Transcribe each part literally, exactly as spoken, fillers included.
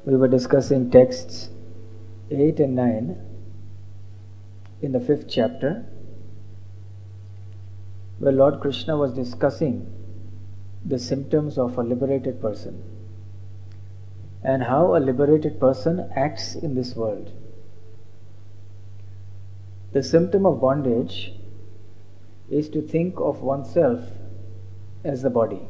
We were discussing texts eight and nine in the fifth chapter, where Lord Krishna was discussing the symptoms of a liberated person and how a liberated person acts in this world. The symptom of bondage is to think of oneself as the body,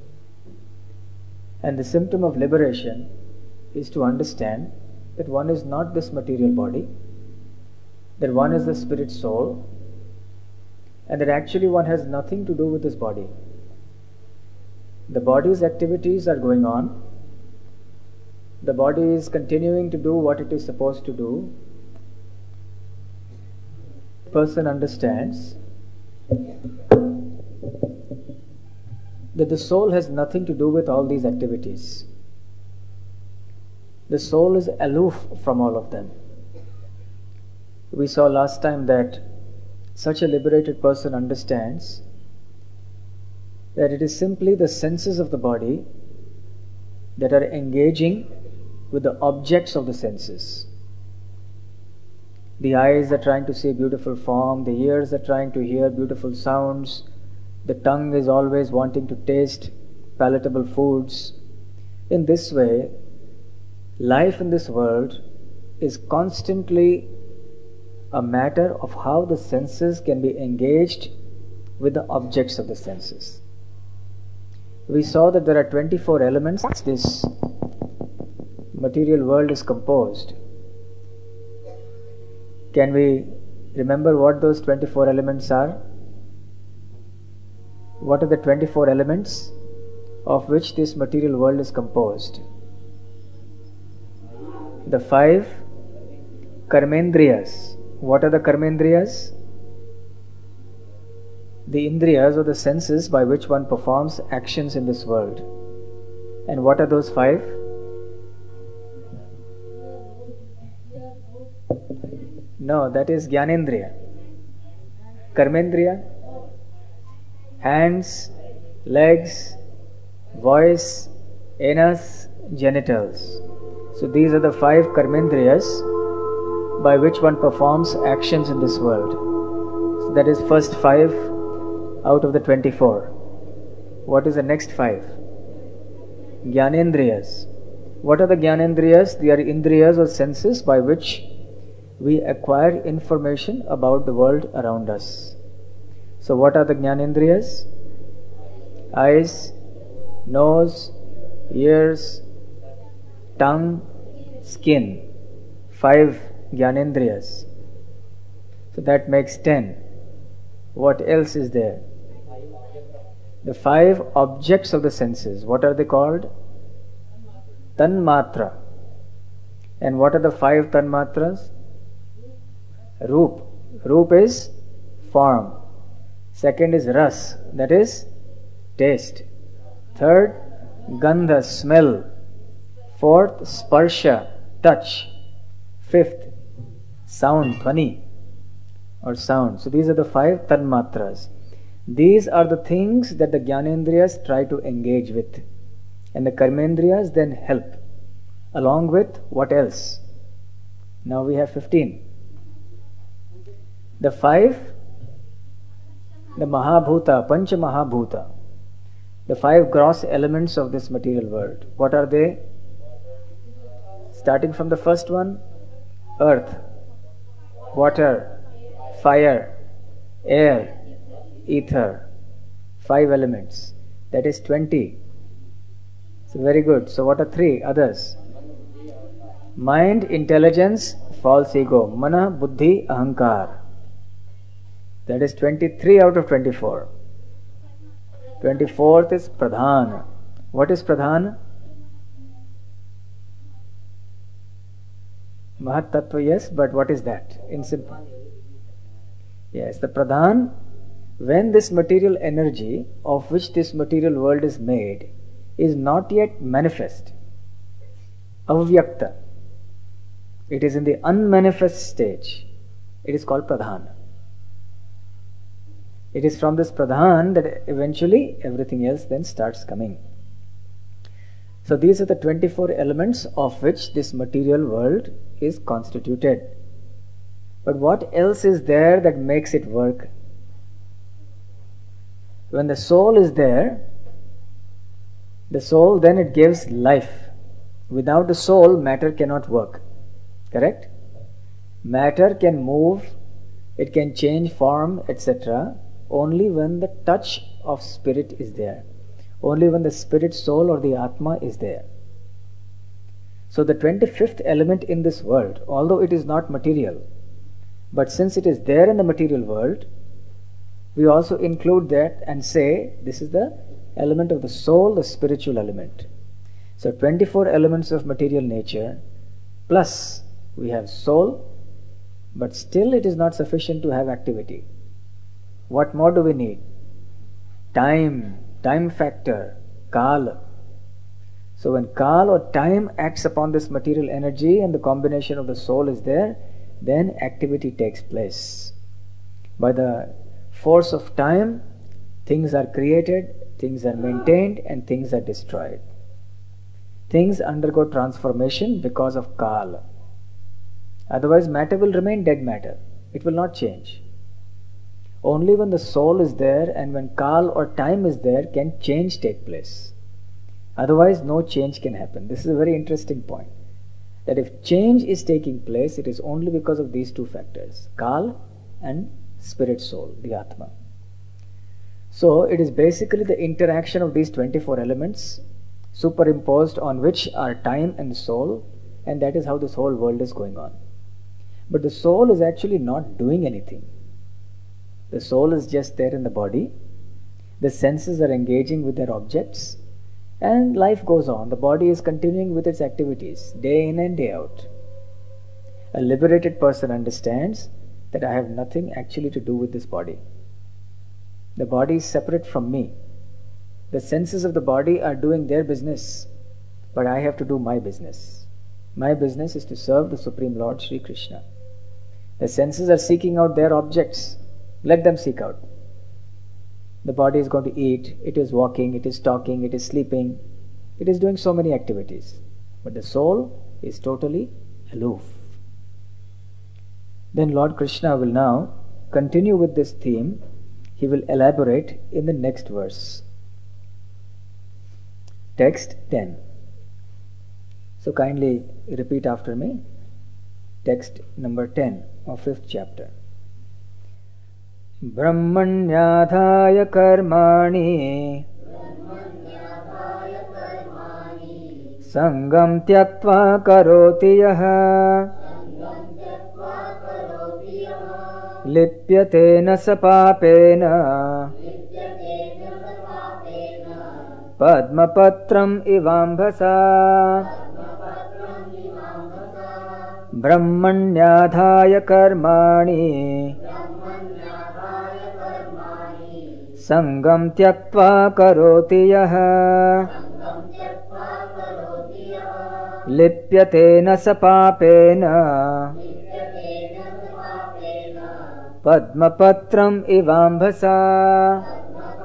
and the symptom of liberation is to understand that one is not this material body, that one is the spirit soul, and that actually one has nothing to do with this body. The body's activities are going on, the body is continuing to do what it is supposed to do. The person understands that the soul has nothing to do with all these activities. The soul is aloof from all of them. We saw last time that such a liberated person understands that it is simply the senses of the body that are engaging with the objects of the senses. The eyes are trying to see beautiful form, the ears are trying to hear beautiful sounds, the tongue is always wanting to taste palatable foods. In this way, life in this world is constantly a matter of how the senses can be engaged with the objects of the senses. We saw that there are twenty-four elements this material world is composed. Can we remember what those twenty-four elements are? What are the twenty-four elements of which this material world is composed? The five karmendriyas. What are the karmendriyas? The indriyas or the senses by which one performs actions in this world. And what are those five? No, that is Gyanendriya. Karmendriya, hands, legs, voice, anus, genitals. So these are the five karmendriyas by which one performs actions in this world. So that is first five out of the twenty-four. What is the next five? Gyanendriyas. What are the Gyanendriyas? They are indriyas or senses by which we acquire information about the world around us. So what are the Gyanendriyas? Eyes, nose, ears, tongue, skin. Five Gyanendriyas. So that makes ten. What else is there? The five objects of the senses. What are they called? Tanmatra. And what are the five tanmatras? Roop. Roop is form. Second is ras, that is taste. Third, gandha, smell. Fourth, sparsha, touch. Fifth, sound, dhvani or sound. So these are the five tanmatras. These are the things that the Gyanendriyas try to engage with, and the Karmendriyas then help. Along with what else? Now we have fifteen. The five, the Mahabhuta, Pancha Mahabhuta, the five gross elements of this material world. What are they? Starting from the first one, earth, water, fire, air, ether. Five elements. That is twenty. So very good. So what are three others? Mind, intelligence, false ego. Mana, buddhi, ahankar. That is twenty-three out of twenty-four. twenty-fourth is pradhan. What is pradhan? Mahat Tattva, yes, but what is that? In simple. Yes, the pradhan, when this material energy of which this material world is made is not yet manifest, avyakta, it is in the unmanifest stage, it is called pradhan. It is from this pradhan that eventually everything else then starts coming. So these are the twenty-four elements of which this material world is constituted. But what else is there that makes it work? When the soul is there, the soul, then it gives life. Without the soul, matter cannot work. Correct? Matter can move, it can change form, et cetera only when the touch of spirit is there. Only when the spirit soul or the Atma is there. So the twenty-fifth element in this world, although it is not material, but since it is there in the material world, we also include that and say this is the element of the soul, the spiritual element. So twenty-four elements of material nature, plus we have soul, but still it is not sufficient to have activity. What more do we need? Time, time factor, Kala. So when Kala or time acts upon this material energy and the combination of the soul is there, then activity takes place. By the force of time, things are created, things are maintained, and things are destroyed. Things undergo transformation because of Kala. Otherwise, matter will remain dead matter. It will not change. Only when the soul is there and when Kal or time is there can change take place. Otherwise, no change can happen. This is a very interesting point. That if change is taking place, it is only because of these two factors, Kal and spirit soul, the Atma. So, it is basically the interaction of these twenty-four elements superimposed on which are time and soul, and that is how this whole world is going on. But the soul is actually not doing anything. The soul is just there in the body. The senses are engaging with their objects, and life goes on. The body is continuing with its activities day in and day out. A liberated person understands that I have nothing actually to do with this body. The body is separate from me. The senses of the body are doing their business, but I have to do my business. My business is to serve the Supreme Lord Sri Krishna. The senses are seeking out their objects. Let them seek out. The body is going to eat, it is walking, it is talking, it is sleeping, it is doing so many activities. But the soul is totally aloof. Then Lord Krishna will now continue with this theme. He will elaborate in the next verse. Text ten. So kindly repeat after me. Text number ten of fifth chapter. Brahmanyadhaya karmani sangam tyaktva karoti yaha lipyate sapapena padmapatram ivambhasa. Brahmanyadhaya karmani sangam tyaktva karoti yaha lipyate sapapena padmapatram ivambhasa.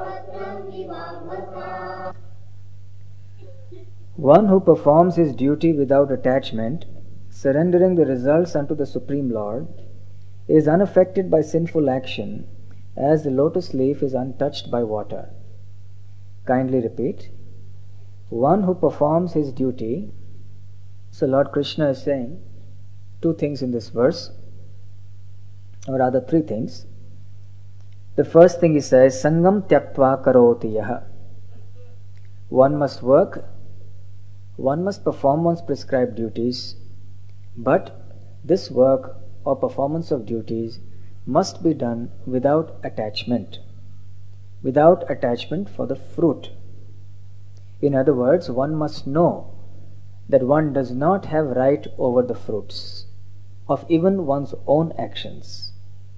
One who performs his duty without attachment, surrendering the results unto the Supreme Lord, is unaffected by sinful action as the lotus leaf is untouched by water. Kindly repeat. One who performs his duty. So Lord Krishna is saying two things in this verse, or rather three things. The first thing he says, Sangam tyaktva karoti yaha. One must work, one must perform one's prescribed duties, but this work or performance of duties must be done without attachment, without attachment for the fruit. In other words, one must know that one does not have right over the fruits of even one's own actions.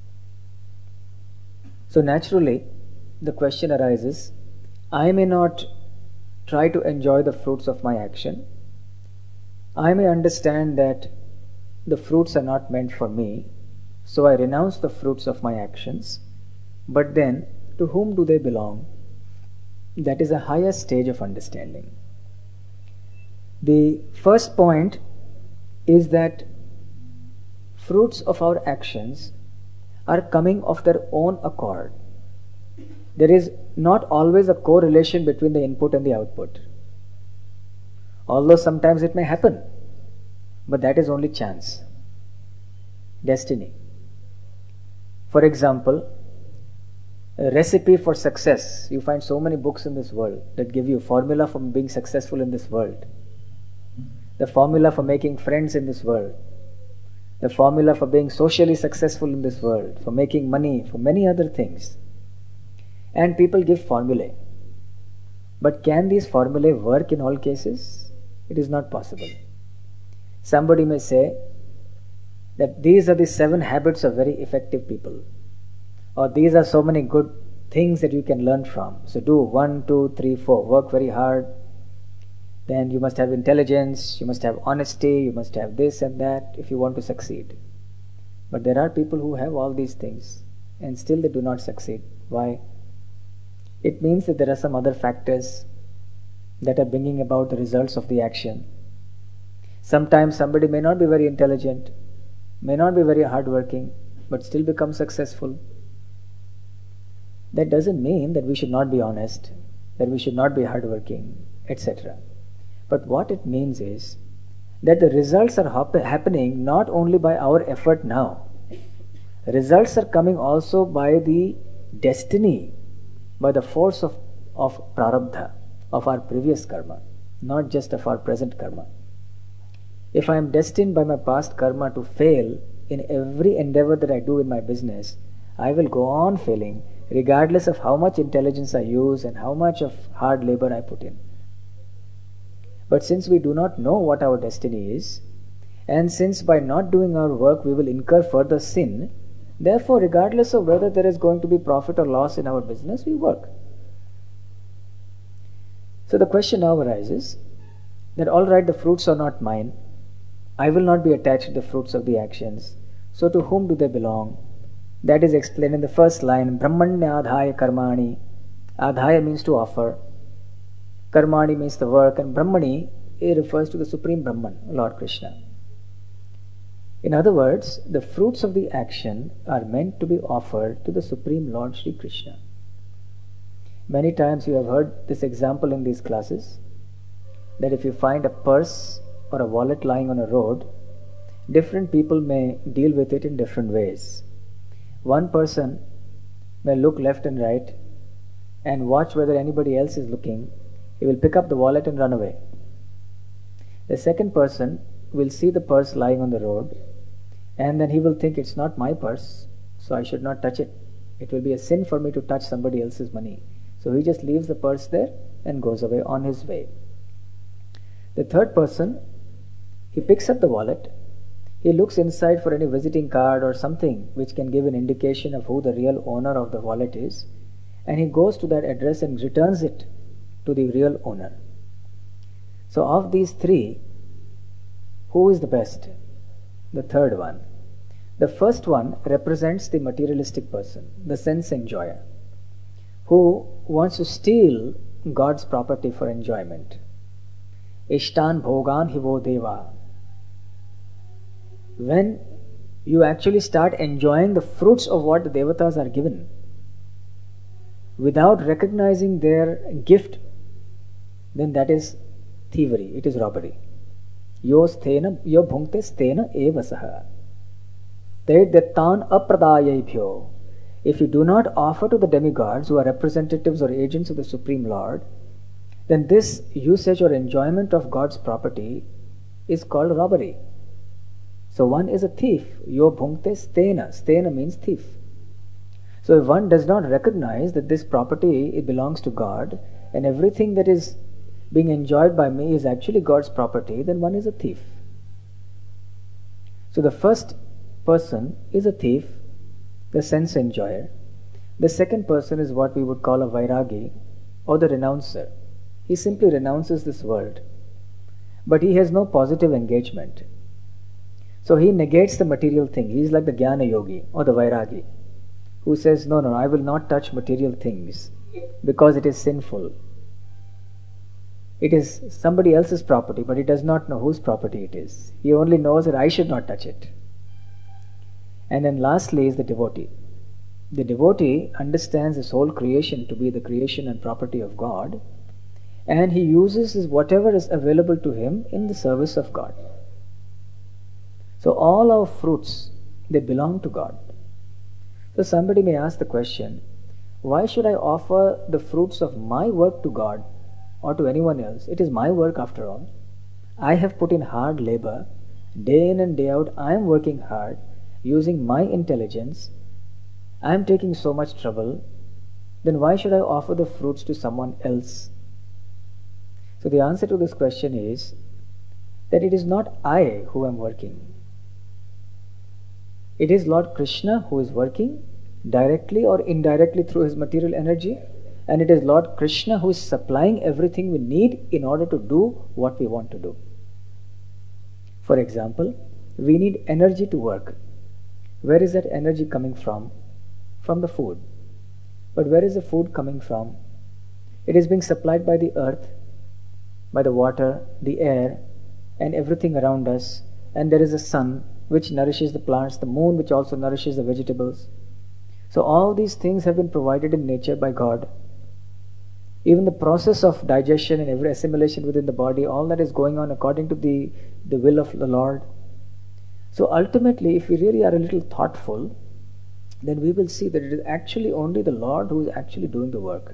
So naturally, the question arises, I may not try to enjoy the fruits of my action. I may understand that the fruits are not meant for me, so I renounce the fruits of my actions. But then, to whom do they belong? That is a higher stage of understanding. The first point is that fruits of our actions are coming of their own accord. There is not always a correlation between the input and the output. Although sometimes it may happen, but that is only chance, destiny. For example, a recipe for success. You find so many books in this world that give you a formula for being successful in this world, the formula for making friends in this world, the formula for being socially successful in this world, for making money, for many other things. And people give formulae. But can these formulae work in all cases? It is not possible. Somebody may say that these are the seven habits of very effective people, or these are so many good things that you can learn from. So do one, two, three, four. Work very hard. Then you must have intelligence, you must have honesty, you must have this and that if you want to succeed. But there are people who have all these things and still they do not succeed. Why? It means that there are some other factors that are bringing about the results of the action. Sometimes somebody may not be very intelligent, may not be very hardworking, but still become successful. That doesn't mean that we should not be honest, that we should not be hardworking, et cetera. But what it means is that the results are hap- happening not only by our effort now. Results are coming also by the destiny, by the force of, of prarabdha, of our previous karma, not just of our present karma. If I am destined by my past karma to fail in every endeavor that I do in my business, I will go on failing regardless of how much intelligence I use and how much of hard labor I put in. But since we do not know what our destiny is, and since by not doing our work we will incur further sin, therefore regardless of whether there is going to be profit or loss in our business, we work. So the question now arises that all right, the fruits are not mine. I will not be attached to the fruits of the actions. So to whom do they belong? That is explained in the first line, Brahmanya adhaya karmani. Adhaya means to offer. Karmani means the work, and Brahmani, it refers to the Supreme Brahman, Lord Krishna. In other words, the fruits of the action are meant to be offered to the Supreme Lord Sri Krishna. Many times you have heard this example in these classes, that if you find a purse or a wallet lying on a road, different people may deal with it in different ways. One person may look left and right and watch whether anybody else is looking. He will pick up the wallet and run away. The second person will see the purse lying on the road, and then he will think it's not my purse, so I should not touch it. It will be a sin for me to touch somebody else's money. So he just leaves the purse there and goes away on his way. The third person, he picks up the wallet, he looks inside for any visiting card or something which can give an indication of who the real owner of the wallet is, and he goes to that address and returns it to the real owner. So of these three, who is the best? The third one. The first one represents the materialistic person, the sense enjoyer, who wants to steal God's property for enjoyment. Ishtan bhogan hivo deva. When you actually start enjoying the fruits of what the devatas are given, without recognizing their gift, then that is thievery, it is robbery. Yo sthena, yo bhunkte sthena eva saha. Te dettan apradayebhyo. If you do not offer to the demigods, who are representatives or agents of the Supreme Lord, then this usage or enjoyment of God's property is called robbery. So one is a thief. Yo bhunkte sthena. Sthena means thief. So if one does not recognize that this property, it belongs to God, and everything that is being enjoyed by me is actually God's property, then one is a thief. So the first person is a thief, the sense enjoyer. The second person is what we would call a vairagi, or the renouncer. He simply renounces this world, but he has no positive engagement. So he negates the material thing. He is like the Jnana Yogi or the Vairagi, who says, no, no, I will not touch material things because it is sinful. It is somebody else's property, but he does not know whose property it is. He only knows that I should not touch it. And then lastly is the devotee. The devotee understands his whole creation to be the creation and property of God, and he uses whatever is available to him in the service of God. So all our fruits, they belong to God. So somebody may ask the question, why should I offer the fruits of my work to God or to anyone else? It is my work after all. I have put in hard labor. Day in and day out, I am working hard, using my intelligence. I am taking so much trouble. Then why should I offer the fruits to someone else? So the answer to this question is that it is not I who am working. It is Lord Krishna who is working directly or indirectly through his material energy, and it is Lord Krishna who is supplying everything we need in order to do what we want to do. For example, we need energy to work. Where is that energy coming from? From the food. But where is the food coming from? It is being supplied by the earth, by the water, the air, and everything around us. And there is a sun which nourishes the plants, the moon which also nourishes the vegetables. So all these things have been provided in nature by God. Even the process of digestion and every assimilation within the body, all that is going on according to the, the will of the Lord. So ultimately, if we really are a little thoughtful, then we will see that it is actually only the Lord who is actually doing the work.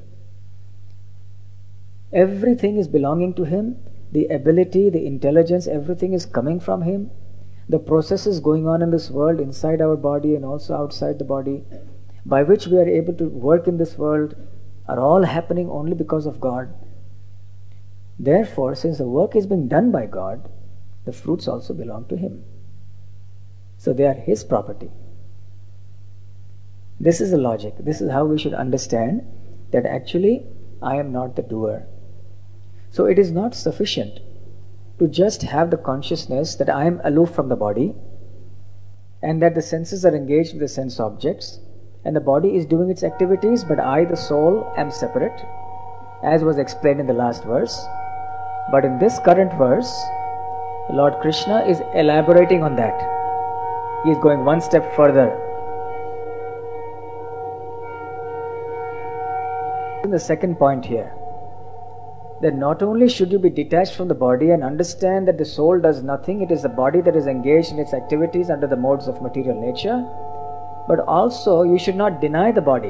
Everything is belonging to Him. The ability, the intelligence, everything is coming from Him. The processes going on in this world, inside our body and also outside the body, by which we are able to work in this world, are all happening only because of God. Therefore, since the work is being done by God, the fruits also belong to Him. So they are His property. This is the logic. This is how we should understand that actually I am not the doer. So it is not sufficient to just have the consciousness that I am aloof from the body and that the senses are engaged with the sense objects and the body is doing its activities, but I, the soul, am separate, as was explained in the last verse. But in this current verse, Lord Krishna is elaborating on that. He is going one step further. In the second point here, that not only should you be detached from the body and understand that the soul does nothing, it is the body that is engaged in its activities under the modes of material nature, but also you should not deny the body.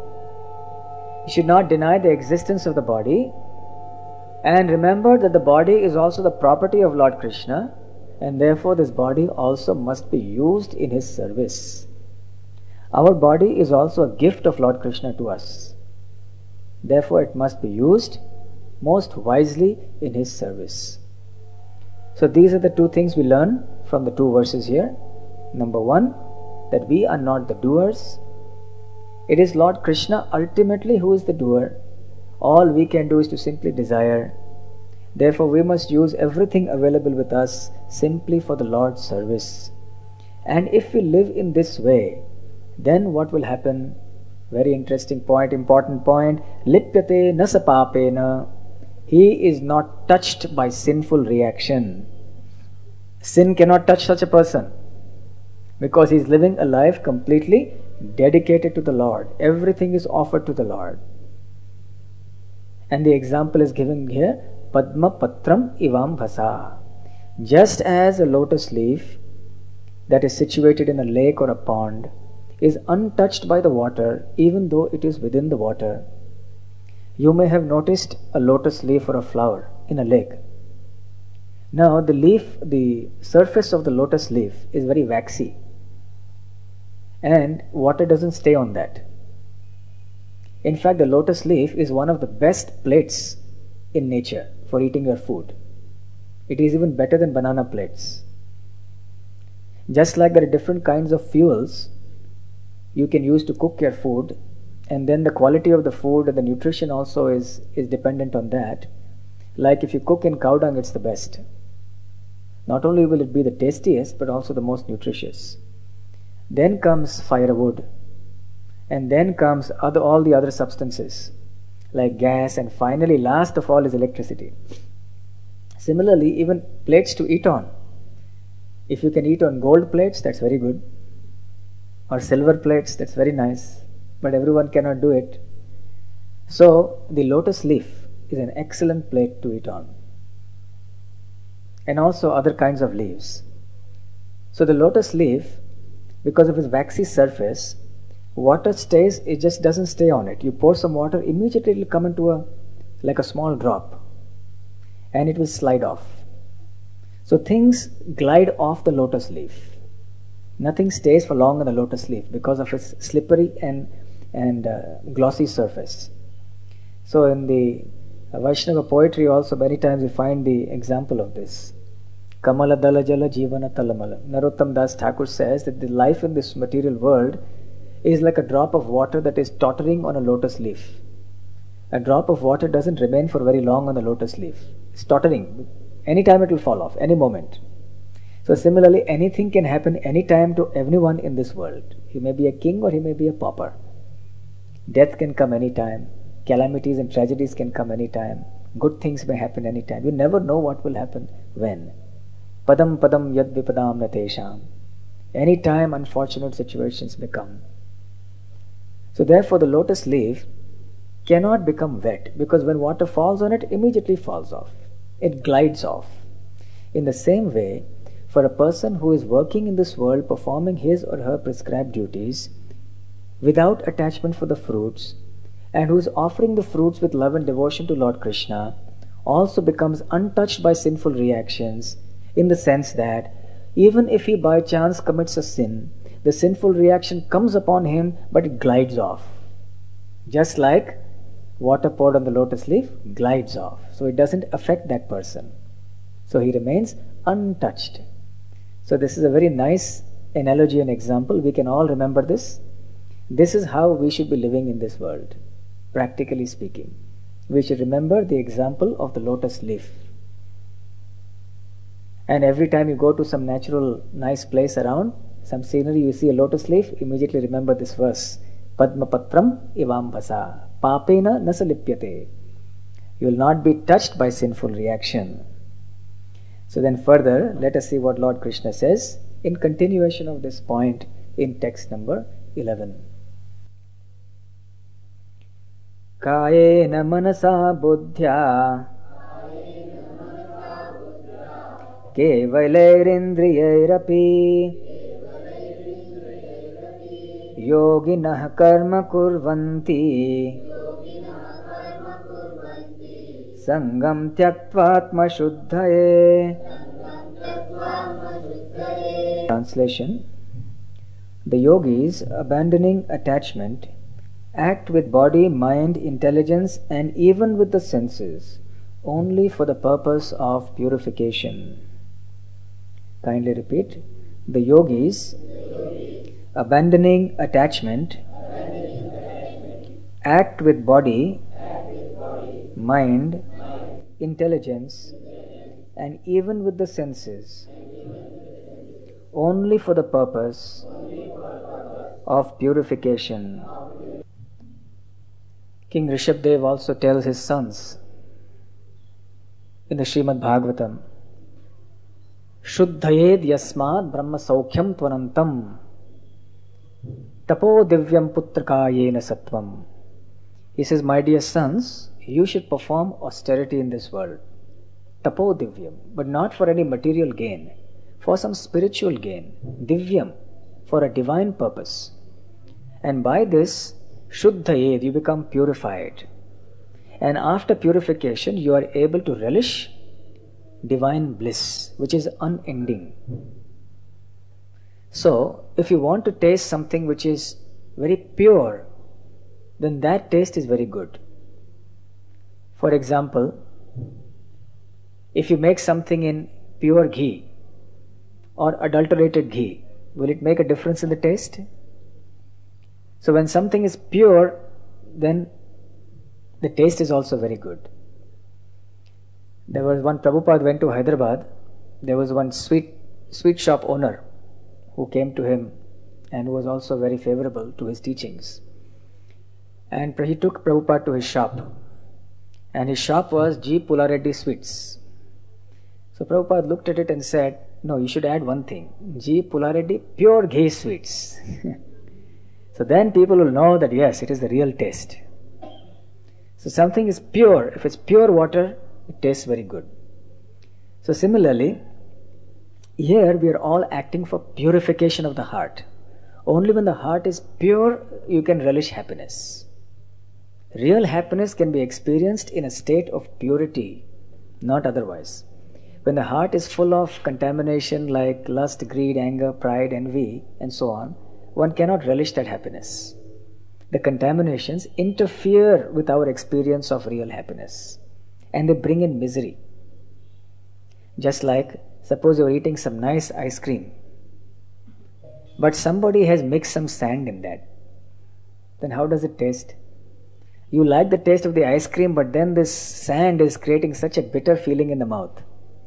You should not deny the existence of the body, and remember that the body is also the property of Lord Krishna, and therefore this body also must be used in His service. Our body is also a gift of Lord Krishna to us. Therefore it must be used most wisely in His service. So these are the two things we learn from the two verses here. Number one, that we are not the doers. It is Lord Krishna ultimately who is the doer. All we can do is to simply desire. Therefore we must use everything available with us simply for the Lord's service. And if we live in this way, then what will happen? Very interesting point, important point. Lipyate na sapapena. He is not touched by sinful reaction. Sin cannot touch such a person because he is living a life completely dedicated to the Lord. Everything is offered to the Lord. And the example is given here, Padma Patram Ivam Bhasa. Just as a lotus leaf that is situated in a lake or a pond is untouched by the water, even though it is within the water. You may have noticed a lotus leaf or a flower in a lake. Now the leaf, the surface of the lotus leaf is very waxy, and water doesn't stay on that. In fact, the lotus leaf is one of the best plates in nature for eating your food. It is even better than banana plates. Just like there are different kinds of fuels you can use to cook your food, and then the quality of the food and the nutrition also is, is dependent on that. Like if you cook in cow dung, it's the best. Not only will it be the tastiest, but also the most nutritious. Then comes firewood, and then comes other, all the other substances like gas, and finally last of all is electricity. Similarly, even plates to eat on. If you can eat on gold plates, that's very good. Or silver plates, that's very nice. But everyone cannot do it. So, the lotus leaf is an excellent plate to eat on. And also other kinds of leaves. So the lotus leaf, because of its waxy surface, water stays, it just doesn't stay on it. You pour some water, immediately it will come into a, like a small drop. And it will slide off. So things glide off the lotus leaf. Nothing stays for long on the lotus leaf because of its slippery and, and uh, glossy surface. So in the Vaishnava poetry also many times you find the example of this. Kamala Dala Jala Jivana Talamala. Narottam Das Thakur says that the life in this material world is like a drop of water that is tottering on a lotus leaf. A drop of water doesn't remain for very long on the lotus leaf. It's tottering. Anytime it will fall off, any moment. So similarly, anything can happen anytime to everyone in this world. He may be a king or he may be a pauper. Death can come anytime. Calamities and tragedies can come anytime. Good things may happen anytime. You never know what will happen when. Padam padam yad vipadam natesham. Anytime unfortunate situations may come. So therefore the lotus leaf cannot become wet because when water falls on it, immediately falls off. It glides off. In the same way, for a person who is working in this world performing his or her prescribed duties without attachment for the fruits and who is offering the fruits with love and devotion to Lord Krishna also becomes untouched by sinful reactions in the sense that even if he by chance commits a sin, the sinful reaction comes upon him but it glides off. Just like water poured on the lotus leaf glides off. So it doesn't affect that person. So he remains untouched. So this is a very nice analogy and example. We can all remember this. This is how we should be living in this world, practically speaking. We should remember the example of the lotus leaf. And every time you go to some natural nice place around, some scenery, you see a lotus leaf, immediately remember this verse. Padma patram ivam bhasa papena nasalipyate. You will not be touched by sinful reaction. So then further, let us see what Lord Krishna says in continuation of this point in text number eleven. Kayena manasa buddhya kevalairindrayairapi yoginah karma kurvanti sangam tyaktvatma shuddhaye. Translation: the yogis, abandoning attachment, act with body, mind, intelligence and even with the senses only for the purpose of purification. Kindly repeat. The yogis, abandoning attachment, act with body, mind, intelligence and even with the senses only for the purpose of purification. King Rishabdev also tells his sons in the Srimad Bhagavatam, Shuddhayed yasmad brahma saukyam tvanantam tapo divyam putrakayena sattvam. He says, my dear sons, you should perform austerity in this world. Tapo divyam, but not for any material gain, for some spiritual gain. Divyam, for a divine purpose. And by this, Shuddhayed, you become purified. And after purification, you are able to relish divine bliss, which is unending. So, if you want to taste something which is very pure, then that taste is very good. For example, if you make something in pure ghee or adulterated ghee, will it make a difference in the taste? So when something is pure, then the taste is also very good. There was one, Prabhupada went to Hyderabad, there was one sweet sweet shop owner who came to him and who was also very favorable to his teachings. And he took Prabhupada to his shop. And his shop was G. Pulareddy Sweets. So Prabhupada looked at it and said, no, you should add one thing. G. Pulareddy, pure ghee sweets. So then people will know that yes, it is the real taste. So something is pure. If it's pure water, it tastes very good. So similarly, here we are all acting for purification of the heart. Only when the heart is pure, you can relish happiness. Real happiness can be experienced in a state of purity, not otherwise. When the heart is full of contamination like lust, greed, anger, pride, envy, and so on, one cannot relish that happiness. The contaminations interfere with our experience of real happiness, and they bring in misery. Just like, suppose you're eating some nice ice cream, but somebody has mixed some sand in that. Then how does it taste? You like the taste of the ice cream, but then this sand is creating such a bitter feeling in the mouth.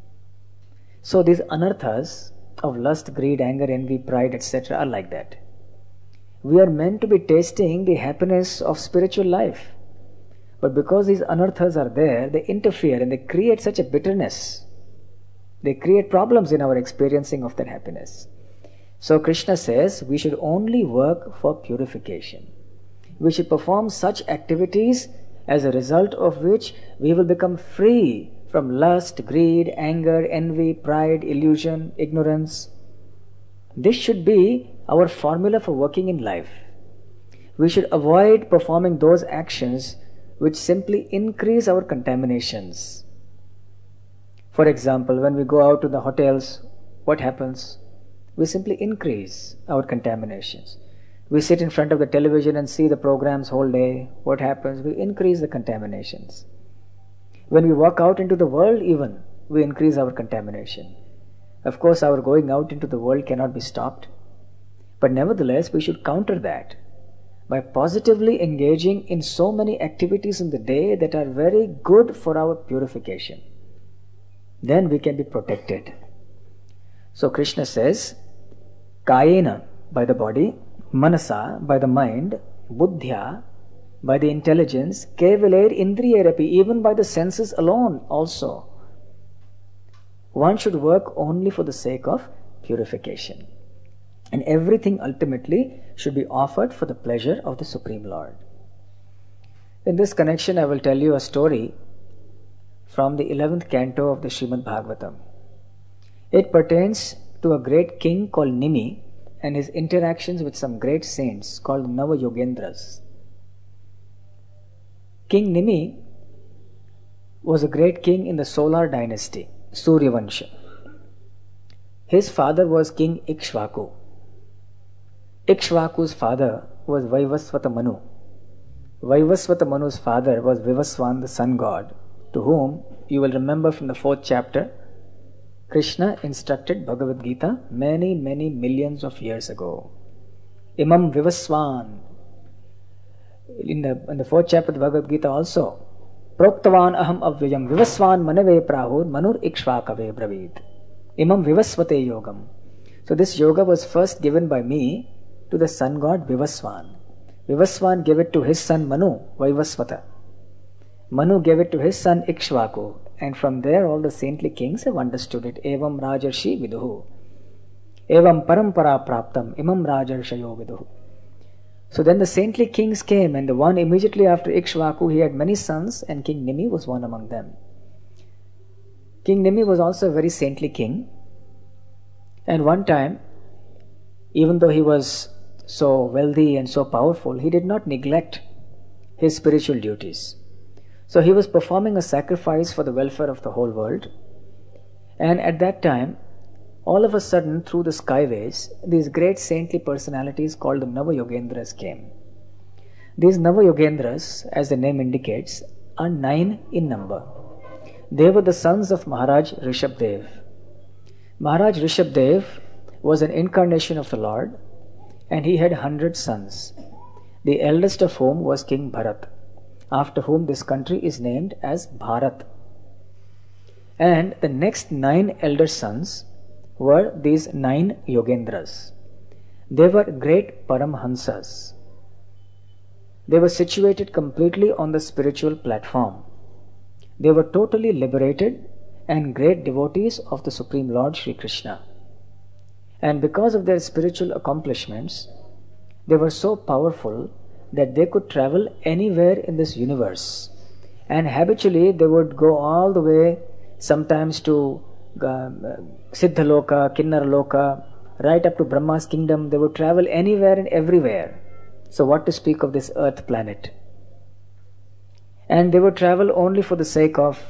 So these anarthas of lust, greed, anger, envy, pride, et cetera are like that. We are meant to be tasting the happiness of spiritual life. But because these anarthas are there, they interfere and they create such a bitterness. They create problems in our experiencing of that happiness. So Krishna says we should only work for purification. We should perform such activities as a result of which we will become free from lust, greed, anger, envy, pride, illusion, ignorance. This should be our formula for working in life. We should avoid performing those actions which simply increase our contaminations. For example, when we go out to the hotels, what happens? We simply increase our contaminations. We sit in front of the television and see the programs whole day. What happens? We increase the contaminations. When we walk out into the world even, we increase our contamination. Of course, our going out into the world cannot be stopped. But nevertheless, we should counter that by positively engaging in so many activities in the day that are very good for our purification. Then we can be protected. So Krishna says, Kayena, by the body, Manasa, by the mind, Buddhya, by the intelligence, Kevaler Indriyarapi, even by the senses alone also. One should work only for the sake of purification. And everything ultimately should be offered for the pleasure of the Supreme Lord. In this connection, I will tell you a story from the eleventh canto of the Srimad Bhagavatam. It pertains to a great king called Nimi and his interactions with some great saints called Nava Yogendras. King Nimi was a great king in the Solar dynasty, Suryavansha. His father was King Ikshvaku. Ikshvaku's father was Vaivasvata Manu. Vaivasvata Manu's father was Vivaswan, the sun god, to whom you will remember from the fourth chapter, Krishna instructed Bhagavad Gita many, many millions of years ago. Imam Vivaswan. In the, in the fourth chapter of the Bhagavad Gita also, Proktavan aham avyayam Vivaswan manave prahur manur ikshvakave bravid. Imam Vivasvate yogam. So this yoga was first given by me to the sun god Vivaswan. Vivaswan gave it to his son Manu, Vaivasvata. Manu gave it to his son Ikshvaku, and from there all the saintly kings have understood it. Evam Rajarshi Viduhu. Evam Parampara Praptam. Imam Rajarshayo Viduhu. So then the saintly kings came, and the one immediately after Ikshvaku, he had many sons, and King Nimi was one among them. King Nimi was also a very saintly king. And one time, even though he was so wealthy and so powerful, he did not neglect his spiritual duties. So he was performing a sacrifice for the welfare of the whole world. And at that time, all of a sudden, through the skyways, these great saintly personalities called the Nava Yogendras came. These Nava Yogendras, as the name indicates, are nine in number. They were the sons of Maharaj Rishabdev. Maharaj Rishabdev was an incarnation of the Lord, and he had hundred sons, the eldest of whom was King Bharat, after whom this country is named as Bharat. And the next nine elder sons were these nine Yogendras. They were great Paramhansas. They were situated completely on the spiritual platform. They were totally liberated and great devotees of the Supreme Lord Sri Krishna. And because of their spiritual accomplishments, they were so powerful that they could travel anywhere in this universe. And habitually they would go all the way, sometimes to uh, Siddhaloka, Kinnaraloka, right up to Brahma's kingdom. They would travel anywhere and everywhere. So what to speak of this earth planet? And they would travel only for the sake of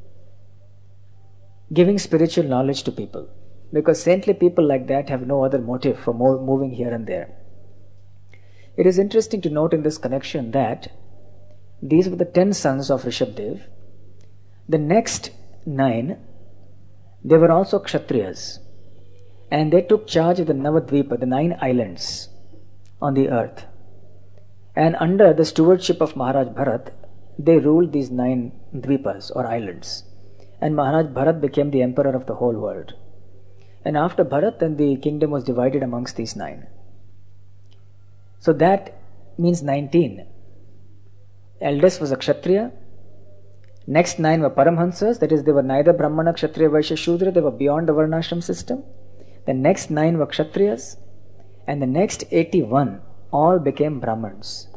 giving spiritual knowledge to people. Because saintly people like that have no other motive for moving here and there. It is interesting to note in this connection that these were the ten sons of Rishabdev. The next nine, they were also Kshatriyas. And they took charge of the Navadvipa, the nine islands on the earth. And under the stewardship of Maharaj Bharat, they ruled these nine Dvipas or islands. And Maharaj Bharat became the emperor of the whole world. And after Bharat, then the kingdom was divided amongst these nine. So that means nineteen. Eldest was a Kshatriya. Next nine were Paramhansas, that is, they were neither Brahmana, Kshatriya, Vaishya, Shudra, they were beyond the Varnashram system. The next nine were Kshatriyas, and the next eighty-one all became Brahmans.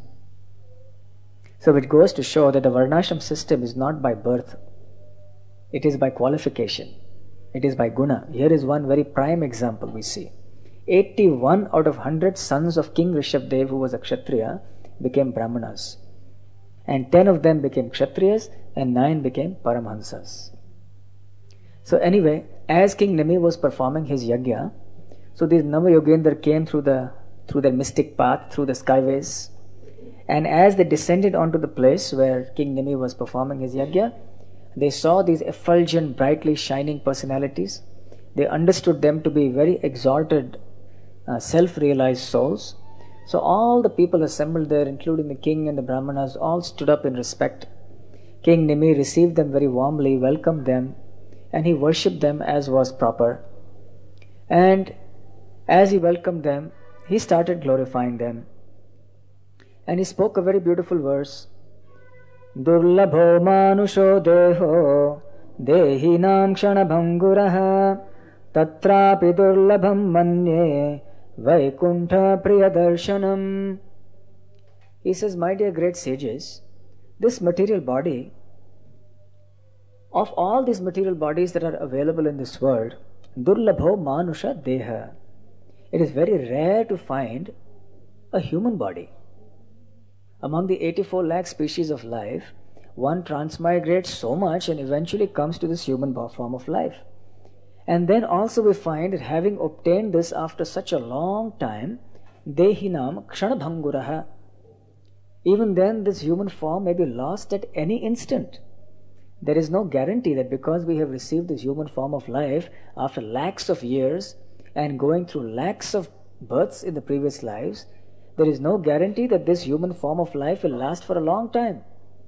So it goes to show that the Varnashram system is not by birth, it is by qualification, it is by guna. Here is one very prime example we see. eighty-one out of one hundred sons of King Rishabdev, who was a Kshatriya, became Brahmanas. And ten of them became Kshatriyas and nine became Paramhansas. So anyway, as King Nimi was performing his yajna, so these Navayogendra came through the through their mystic path, through the skyways. And as they descended onto the place where King Nimi was performing his yajna, they saw these effulgent, brightly shining personalities. They understood them to be very exalted, uh, self-realized souls. So all the people assembled there, including the king and the Brahmanas, all stood up in respect. King Nimi received them very warmly, welcomed them, and he worshipped them as was proper. And as he welcomed them, he started glorifying them. And he spoke a very beautiful verse. Durlabho manusho deho dehinam kshanabhanguraha tatrapi durlabham manye Vaikuntha Priyadarshanam. He says, my dear great sages, this material body, of all these material bodies that are available in this world, Durlabho Manusha Deha. It is very rare to find a human body. Among the eighty-four lakh species of life, one transmigrates so much and eventually comes to this human form of life. And then also we find that having obtained this after such a long time, Dehinam Kshanabhanguraha. Even then this human form may be lost at any instant. There is no guarantee that because we have received this human form of life after lakhs of years and going through lakhs of births in the previous lives, there is no guarantee that this human form of life will last for a long time.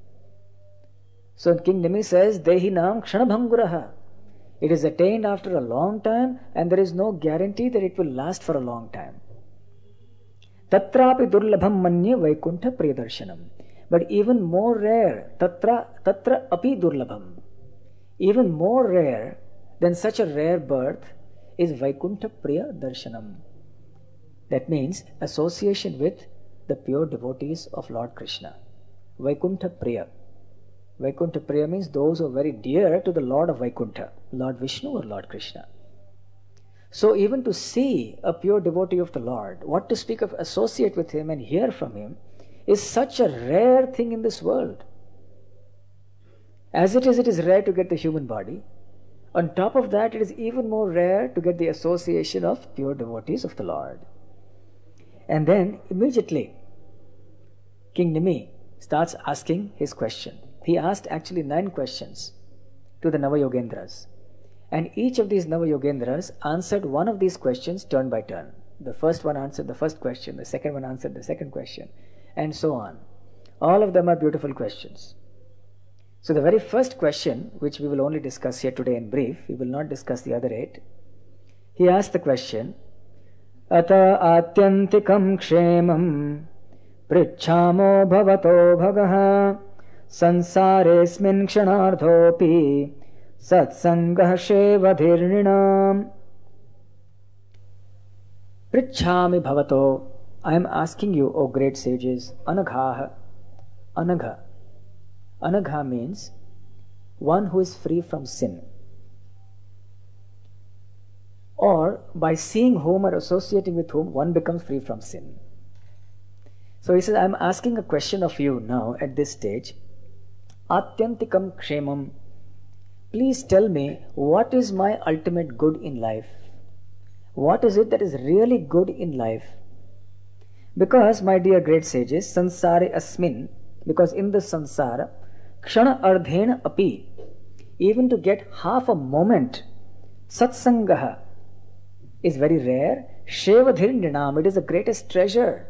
So King Nimi says, Dehinam Kshanabhanguraha. It is attained after a long time and there is no guarantee that it will last for a long time. Tatrapi durlabham manye Vaikuntha Priyadarshanam. But even more rare, tatra, tatra api durlabham. Even more rare than such a rare birth is Vaikuntha Priyadarshanam. That means association with the pure devotees of Lord Krishna. Vaikuntha Priya. Vaikuntha Priya means those who are very dear to the Lord of Vaikuntha, Lord Vishnu or Lord Krishna. So even to see a pure devotee of the Lord, what to speak of associate with him and hear from him, is such a rare thing in this world. As it is, it is rare to get the human body. On top of that, it is even more rare to get the association of pure devotees of the Lord. And then immediately, King Nimi starts asking his question. He asked actually nine questions to the Navayogendras. And each of these Navayogendras answered one of these questions turn by turn. The first one answered the first question, the second one answered the second question, and so on. All of them are beautiful questions. So the very first question, which we will only discuss here today in brief, we will not discuss the other eight. He asked the question, Ata atyantikam kshemam prichhamo bhavato bhagaha Sansaresmin kshanardhopi Satsangah shevadhirninam. Prichhami bhavato. I am asking you, O great sages, anagha. Anagha. Anagha means one who is free from sin. Or by seeing whom or associating with whom one becomes free from sin. So he says, I am asking a question of you now at this stage. Atyantikam kshemam. Please tell me, what is my ultimate good in life? What is it that is really good in life? Because, my dear great sages, sansare asmin, because in the sansara, kshana ardhena api, even to get half a moment, satsangaha is very rare. Shevadhirninam, it is the greatest treasure.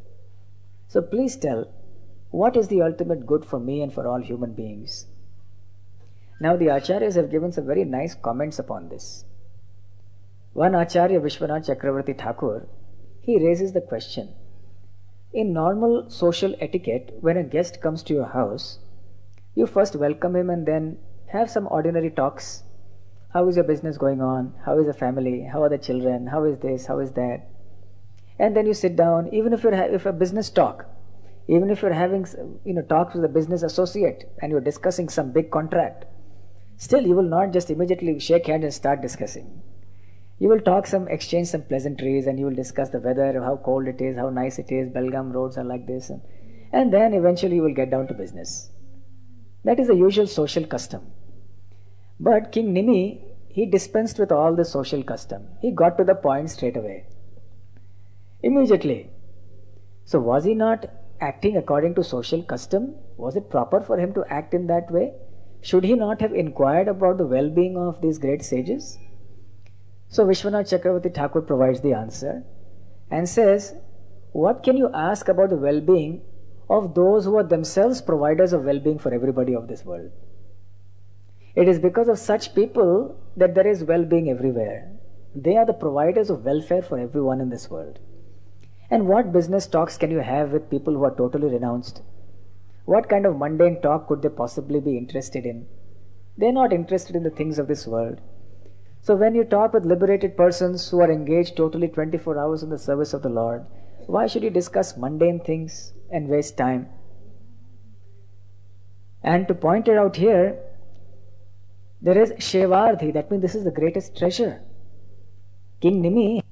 So please tell, what is the ultimate good for me and for all human beings? Now the Acharyas have given some very nice comments upon this. One Acharya, Vishwanath Chakravarti Thakur, he raises the question. In normal social etiquette, when a guest comes to your house, you first welcome him and then have some ordinary talks. How is your business going on? How is the family? How are the children? How is this? How is that? And then you sit down, even if you're ha- if a business talk, even if you're having you know talks with a business associate and you're discussing some big contract, still you will not just immediately shake hands and start discussing. You will talk some, exchange some pleasantries, and you will discuss the weather, how cold it is, how nice it is, Belgaum roads are like this, and, and then eventually you will get down to business. That is the usual social custom. But King Nimi, he dispensed with all the social custom. He got to the point straight away. Immediately. So was he not acting according to social custom? Was it proper for him to act in that way? Should he not have inquired about the well-being of these great sages? So Vishwanath Chakravarti Thakur provides the answer and says, what can you ask about the well-being of those who are themselves providers of well-being for everybody of this world? It is because of such people that there is well-being everywhere. They are the providers of welfare for everyone in this world. And what business talks can you have with people who are totally renounced? What kind of mundane talk could they possibly be interested in? They are not interested in the things of this world. So when you talk with liberated persons who are engaged totally twenty-four hours in the service of the Lord, why should you discuss mundane things and waste time? And to point it out here, there is Shevardhi, that means this is the greatest treasure. King Nimi